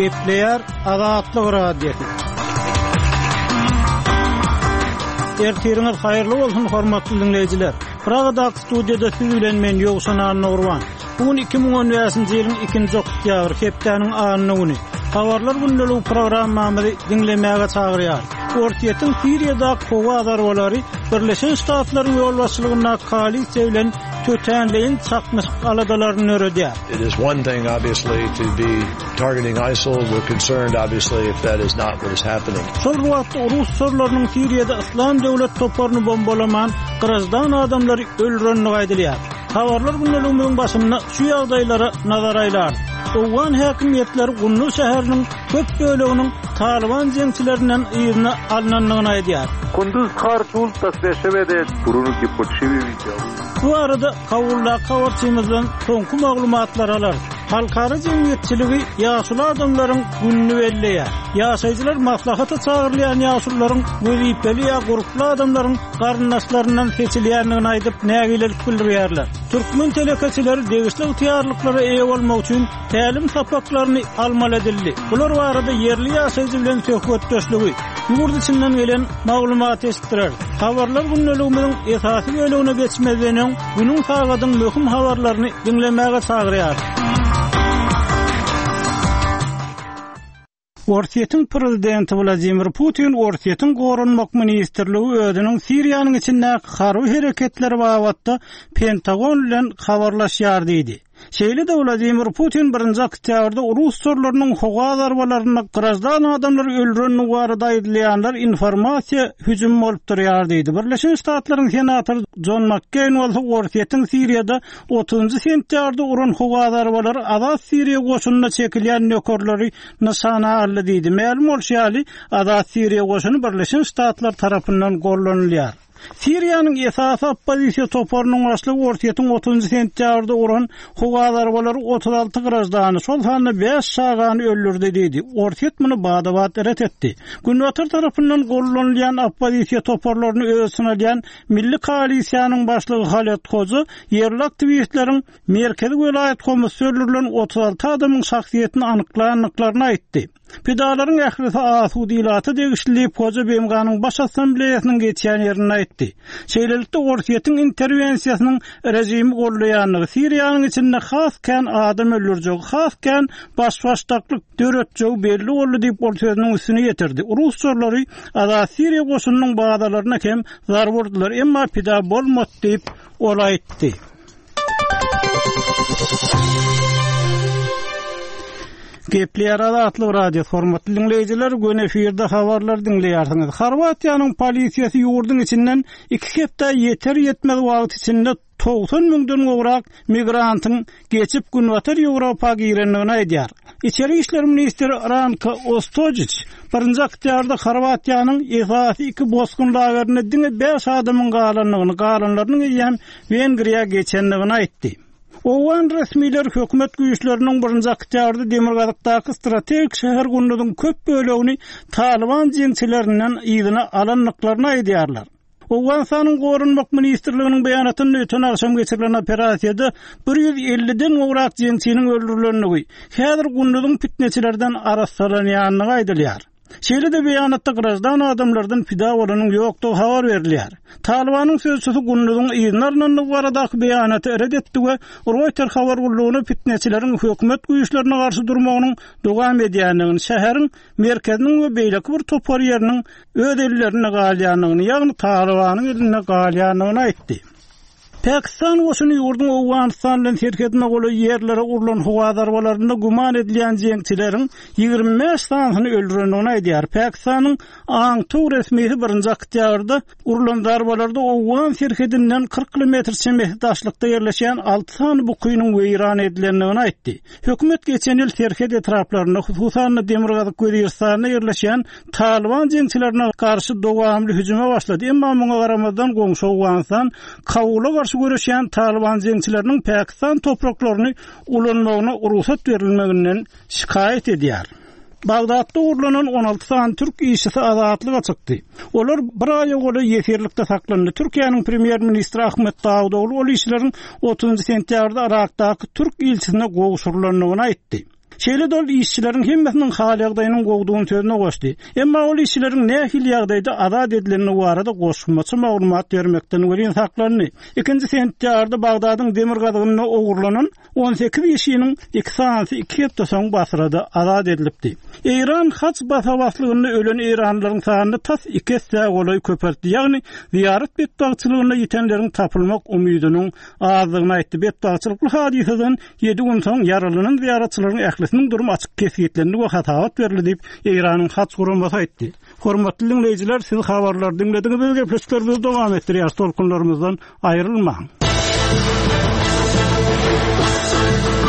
Kepler Azatlyk Radiosu. Ertiriniz hayırlı bolsun hormatly dinleyijiler. Pragada studiyada siz bilen men Ýogşan Nurwan. Bugun 2010-njy ýylyň 2-nji oktýabr hepdeniň anyny güni. Habarlar günlük programmamy dinlemäge çagyrýar. Ortiýetiň Siriýada kowa adarwalary Birleşen Ştatlaryň ýol başçylygyna koalisiýa bilen tötenleýin çakmysyk aladalaryny öredýär. It is one thing obviously to be targeting ISIL. We're concerned obviously if that is not what is happening. Şol wagtda Rus sorlarynyň Siriýada Islam döwlet toplaryny bombalaman gyrajdan adamlary öldürenini aýdylýar. Habarlar günlüğümüň başynda şu ýagdaýlara nazar aýlar. Owgan häkimiýetleri Gunnu şäheriniň köp böleginiň Taliban jeňçilerinden ýygyna alnanyny aýdýar. Kunduz karşul tasbeşewede turunuki poçevi video. Bu arada kawulla kawarçymyzdan soňky maglumatlar alar. Halkara jemgyýetçiligi ýaşul adamlaryň günni belleýär. Ýaşaýjylar maslahaty çagyrlayan ýaşullaryň wezipeli ýa guruply adamlaryň garyndaşlaryndan seçilýändigini aýdyp nägilelik bildirýärler. Türkmen telekeçileri degişli ýetiýarlyklary eýe bolmak üçin tälim sapaklaryny almal edildi. Bular barada yerli ýaşaýjy bilen söhbetdeşligi ýurt içinden gelen maglumat estirär. Habarlar günlüğümüň esasy bölegine geçmeden günüň sagadyň möhüm habarlaryny dinlemäge çagyrýar. Ortiýetiň prezidenti Vladimir Putin Ortiýetiň gorunmak ministrligi özüniň Siriýanyň içindäki harby hereketleri babatda Pentagon bilen habarlaşýar diýdi. Şeýle-de Vladimir Putin 1-nji oktýabrda Rus sorlarynyň howa zarwalaryna gyrajdan adamlary öldüreni barada aýdylýanlar informasiýa hüjüm bolup durýar diýdi. Birleşen Ştatlaryň senatory John McCain Ortiýetiň Siriýada 30-njy sentýarda uran howa zarwalary Azat Siriýa goşunyna çekilýän nökerleri nyşana aldy diýdi. Ma'lum bolýarly, Azat Siriýa goşuny Birleşen Ştatlar tarapyndan gollanylýar. Siriýanyň esasy oppozisiýa toparynyň başlygy Ortiýetiň 30-njy sentýarda uran howa zarwalary 36 gyrajdan şol sany 5 şagany öldürdi diýdi. Ortiýet muny bada-bad ret etdi. Günwatar tarapyndan gollanylýan oppozisiýa toparlaryny özüne alýan Milli Koalisiýanyň başlygy Halet Hozy yerli aktivistleriň merkezi welaýat komissiýerlerinden 36 adamyň şahsiýetini anyklaýanlyklaryny aýtdy. Pedalaryň ählisi asudiýaty degişli Hozy Bemganyň baş assambleýasynyň geçýän ýerini aýtdy. Şeýlelikde Ortiýetiň interwensiýasynyň rejimi gollaýanlygy Siriýanyň içinde hasken adam öldürjegi, hasken başbaşdaklyk döretjegi belli boldy diýip Ortiýetiň üstüne ýetirdi. Rus sorlary Azat Siriýa goşunynyň bagdalaryna hem zar wurdular, emma pida bolmady diýip ol aýtdy. Kepler Azatlyk Radio hormatly dinleyijiler, gün efirde habarlar dinleýärsiňiz. Horwatiýanyň polisiýasy ýurdun içinden 2 hepde ýeter ýetmez wagt içinde 90 000-den gowrak migrantyň geçip Günwatar Ýewropaga girendigini aýdýar. İçeri işler ministri Ranko Ostojic 1-nji oktýabrda Horwatiýanyň esasy 2 bosgun lagerini diňe 5 adamyň galanlarynyň ýa Wengriýa geçendigini aýtdy. Owan resmiler hökümet güýçleriniň 1-nji oktýabrda Demirgazykdaky strategik şäher gündüň köp bölegini Taliban jeňçilerinden ýygyna alanlyklaryny aýdýarlar. Owganistanyň gorunmak ministrliginiň beýanatyny öten akşam geçirilen operasiýada 150-den gowrak jeňçiniň öldürilenligi, häzir gündüň fitneçilerden arassalanýanyny aýdylýar. Şeýle-de beýanatda gyrajdan adamlardan pida bolanyň ýokdugy habar berilýär. Talibanyň sözçüsü gündüň ýygnaryndan baradaky beýanaty red etdi we Reuters habar gullugyny fitneçileriň hökümet güýçlerine garşy durmagynyň dowam edýändigini, şäheriň merkeziniň we beýleki bir topar ýeriniň öz ellerine galýanyny, ýagny Talibanyň eline galýanyny aýtdy. Pakistan goşuny ýurdun Owganistan bilen serkedine goly ýerlere urulan howa zarwalaryna guman edilýän jeňçileriň 25 sanyny öldürenini aýdýar. Pakistanyň Angtu resmiýeti 1-nji oktýabrda urulan zarwalarda Owgan serkedinden 40 kilometr çemberdaşlykda ýerleşýän 6 sany bu kuýnyň weýran edilendigini aýtdy. Hökümet geçen ýyl serked etraplaryna, hususan Demirgazyk Wezirstanyna ýerleşýän Taliban jeňçilerine garşy dowamly hüjüme başlady. Emma muňa garamazdan goňşy Owganistan kawula görüşýän Taliban jeňçileriniň Pakistan topraklaryny ulanmagyna ruhsat berilmeginden şikayet edýär. Bagdatda urlanan 16 san Türk işçisi azatlyga çykdy. Olar bir aýa goly ýetirlikde saklandy. Türkiýanyň premier ministri Ahmet Davutoğlu ol işçilerin 30 sentýarda Irakdaky Türk ilçisine gowşurulanyny aýtdy. Şeýle dol işçilerin hemmesinin hal ýagdaýynyň gowdugyny sözüne goşdy. Emma ol işçilerin nähil ýagdaýda azad edilenini barada goşmaçy maglumat bermekden welin saklaryny. 2-nji sentýarda Bagdadyň demir gazygyna ogurlanan 18 işçiniň 2 sanaty 2 hepde soň Basrada azad edilipdi. İran haç basawatlygyny ölen İranlylaryň sanyny tas 2 hesse golay köperdi. Ýagny ziyaret betdagçylygyna ýetenleriň tapylmak umydynyň azlygyny aýtdy. Betdagçylykly hadiseden 7 gün soň yaralanyň ziyaretçilerin ählisiniň durumy açyk kesgitlerini we hataat berildi diýip İranyň haç guramasy aýtdy. Hormatly dinleýijiler, siz habarlar dinlediňiz, gepleşiklerimiz dowam etdirýär. Tolkunlarymyzdan aýrylmaň.